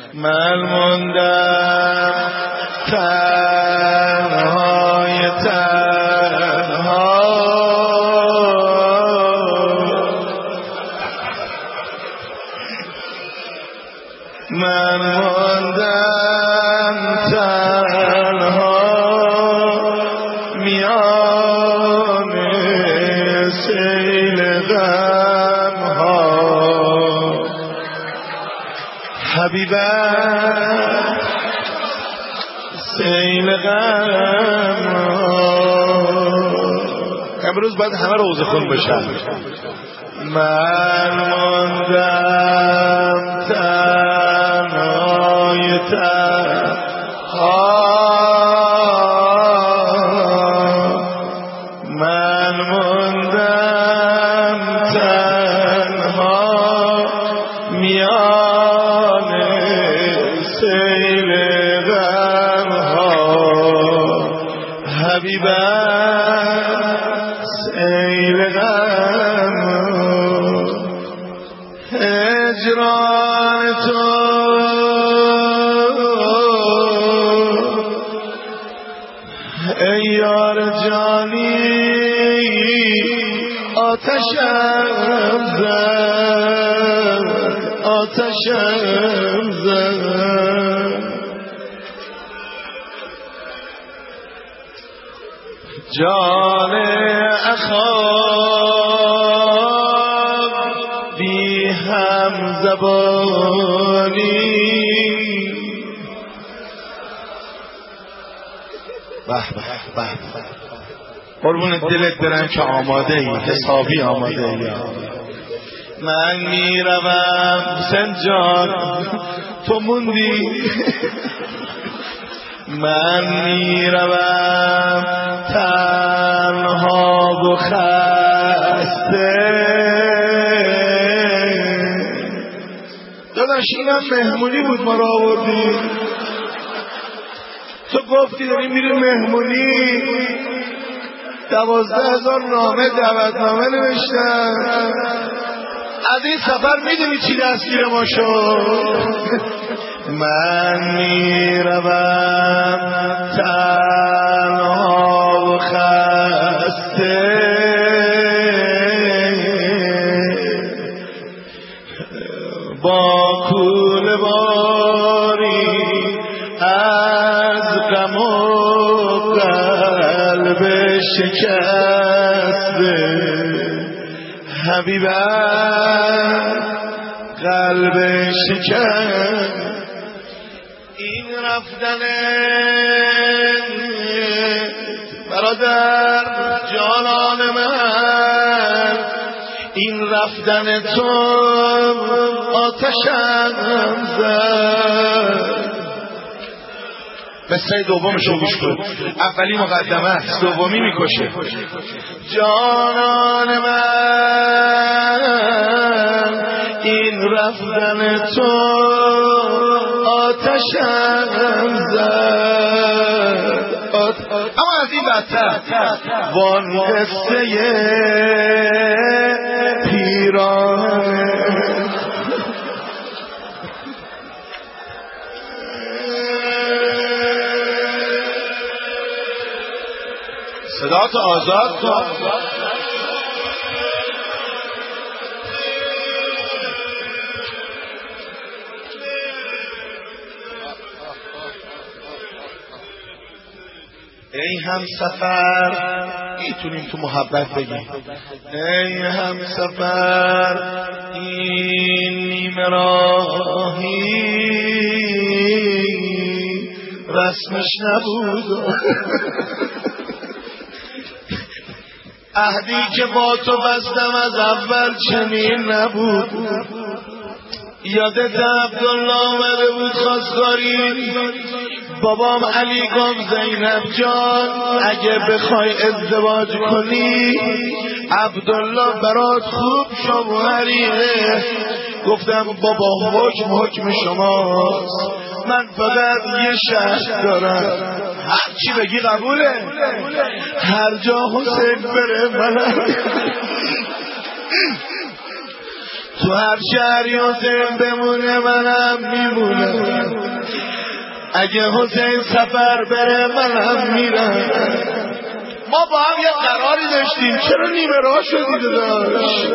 من موندم تنهای تنها، من موندم تنها میان سیل غم ها. حبیبم سیل غم ها. امروز باید همه روزه خون بشن. من موندم تنهای تنها، من موندم تنها میان سیل غم ها. حبیبم سیل غم ها. هجران تو ای یار جانی آتشم زد، آتشم زد. جان اخوان بی هم زبانی. به به به قربون دلت برم که آماده ای، حسابی آماده ای. من میروم حسین جان تو موندی، من میروم تنها و خسته. داداش اینم مهمونی بود ما را آوردی، تو گفتی داریم میریم مهمونی. 12,000 نامه دعوتنامه نوشتم. از این سفر میدونی چی دستگیر ما شد؟ من میروم تنها و خسته، با کوله باری از غم و قلب شکسته. حبیبم قلب شکست. این رفتن برادر جانان من، این رفتن تو آتشم زد. قصه دومشو گوش کن، اولی مقدمه است، دومی میکشه. جانان من این رفتن تو آتشم زد. اما از این بدتر وان قصه پیرانه. صدات آزاد کن. ای همسفر، میتونیم تو محبت بگیم ای همسفر، این نیمه راهی رسمش نبود. عهدی که با تو بستم از اول چنین نبود. یادت عبدالله آمده بود خواستگاری، بابام علی گفت زینب جان اگه بخوای ازدواج کنی عبدالله برات خوب شوهریه. گفتم بابا حکم شماست، من فقط یه شرط دارم، هر چی بگی قبوله، هر جا حسین بره منم. تو هر شهری حسین بمونه منم میمونم، اگه حسین سفر بره منم میرم. ما با هم یه قراری داشتیم، چرا نیمه راه شدی داداش؟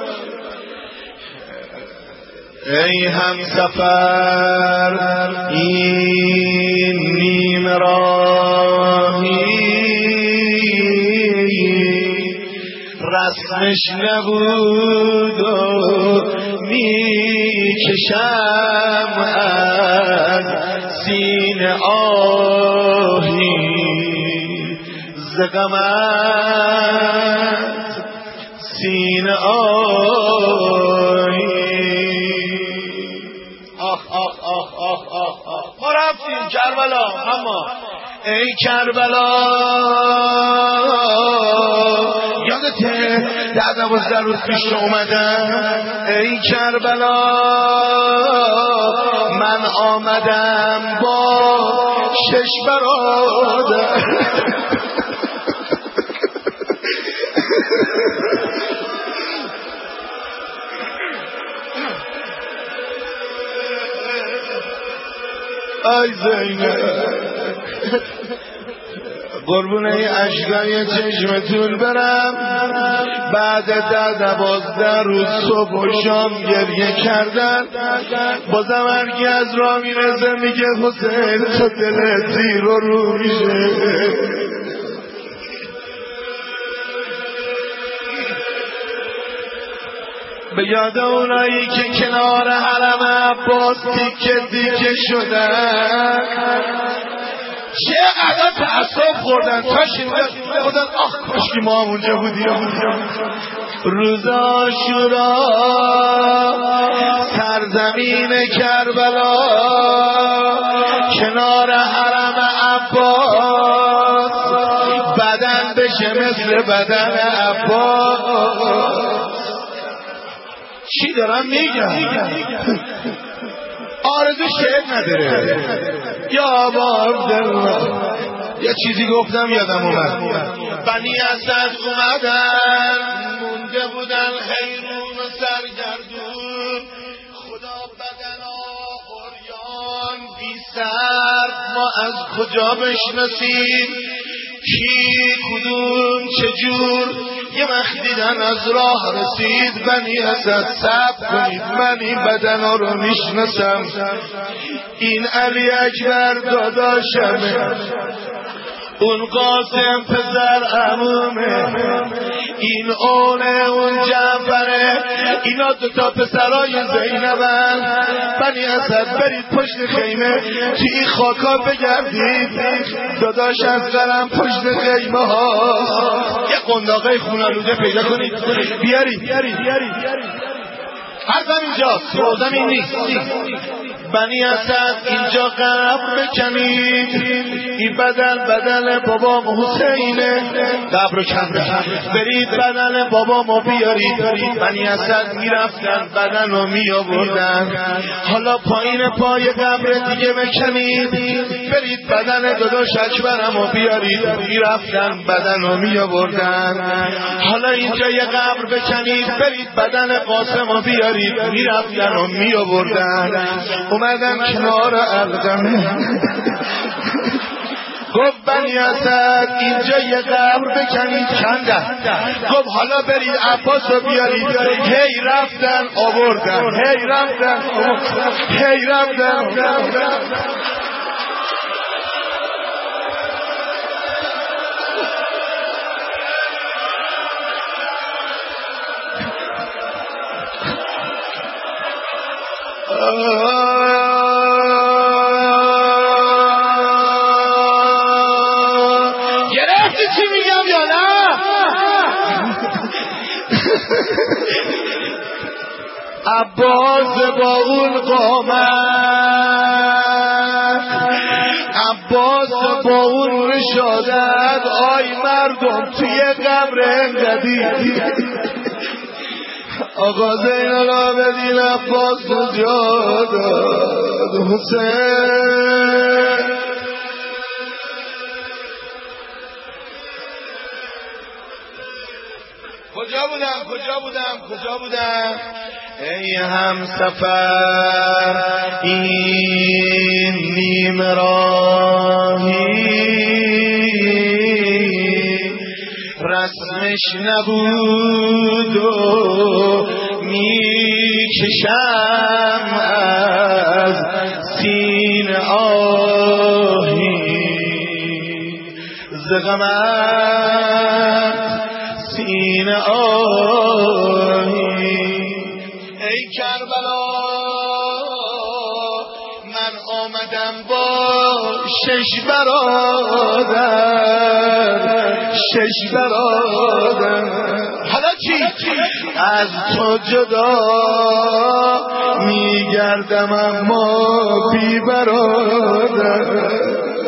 ای هم سفر این نیمه راهی رسمش نبود و میکشم از سینه آهی ز غمت سینه آهی. آخ آخ آخ آخ آخ آخ ما رفتیم کربلا. اما ای کربلا یادته 10-12 روز پیش اومدم؟ ای کربلا من آمدم با 6 برادر. آی زینب قربونه اشکای چشمتون برم. بعد 10-12 روز صبح و شام گریه کردن، بازم هرکی از راه میرسه میگه حسین تو دلت زیر و رو میشه. به یاد اونایی که کنار حرم عباس تیکه تیکه شدن، چقدر تعصب خوردن تا شنیدن خودن آخ کاشکی ما هم اونجا بودیم. روز عاشورا سرزمین کربلا کنار حرم عباس بدن بشه مثل بدن عباس. چی دارم میگم؟ آرزو شعر نداره یا باب دلم. یه چیزی گفتم یادم اومد. بنی اسد اومدن مونده بودن حیرون و سرگردون، خدا بدنا عریان بی سر ما از کجا بشناسیم کی کدوم چجور. یه وقت دیدن از راه رسید بنی اسد صبر کنید من این بدن ها رو میشناسم. این علی اکبر داداشمه، اون قاسم پسر عمومه، این اونه اون جعفره، اینا 2 پسرای زینبن. بنی اسد برید پشت خیمه توی این خاکا بگردید، داداش از قرم پشت خیمه ها یه قنداقای خونالوده پیدا کنید بیارید. حرفم اینجاست، روزم این نیست. بنی اسد اینجا قبر بکنید، این بدن بابام حسینه، قبر کن برید بدن بابامو بیارید. بنی اسد میرفتن بدن رو میآوردن. حالا پایین پای قبر دیگه بکنید، برید بدن داداش اکبرمو بیارید. میرفتن بدن رو میآوردن. حالا اینجا یه قبر بکنید، برید بدن قاسمو بیارید. میرفتن و میآوردن. اومدن کنار علقمه، گفت بنی اسد اینجا یه قبر بکنید کندن. گفت حالا برید عباس رو بیارید. هی رفتن آوردن، هی رفتن هی رفتن. گرفتی چی میگم یا نه؟ عباس با اون قامت، عباس با اون رشادت، آی مردم توی قبر انقدی آقا زین العابدین عباس نجات حسین. کجا بودم ای همسفر این نیمه راهی رسمش نبود و میکشم از سینه آهی ز غمت سینه آهی ای کربلا من آمدم با 6 برادر 6 برادر حالا چی؟ از تو جدا میگردم اما بی برادر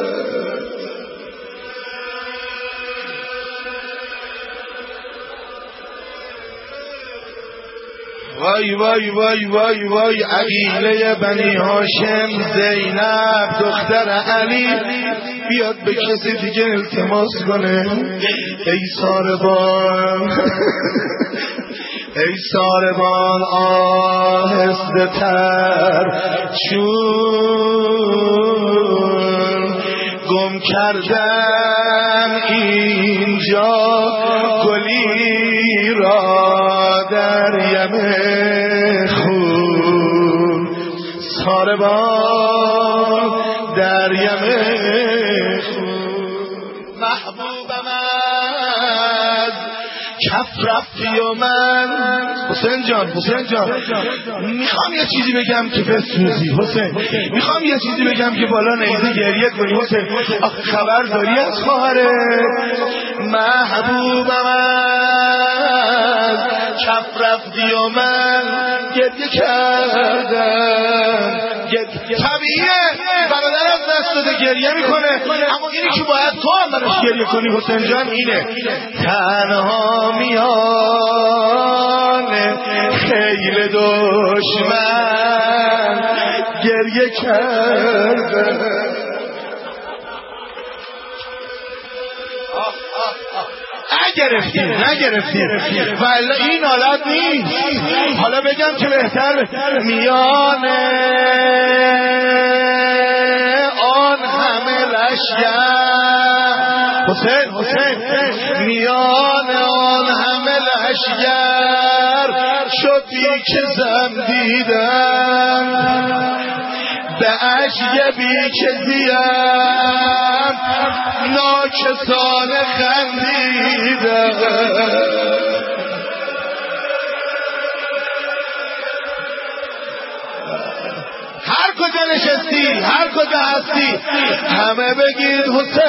وای وای وای وای وای عقیله بنی هاشم زینب دختر علی بیاد به کسی دیگه التماس کنه ای ساربان ای ساربان آهسته تر چون گم کردم اینجا گلی را در یم خون ساربان در یم خون محبوبم از کف رفتی و من حسین جان میخوام یه چیزی بگم که بسوزی حسین میخوام یه چیزی بگم که بالا نیزه گریه کنی حسین آخه خبر داری از خواهرت محبوبم از کف رفتی و من گریه کردم طبیعیه برادر از دست داده گریه میکنه اما اینی که باید تو هم براش گریه کنی حسین جان اینه تنها میان خیل دشمن گریه کرده نگرفتی ولی این حالت نیست حالا بگم که بهتر میان آن همه لشگر حسین میان آن همه لشگر شدی که زم دیدم به عشق بی که زیم ناکسانه خندیدم هر کجا نشستی هر کجا هستی همه بگید حسین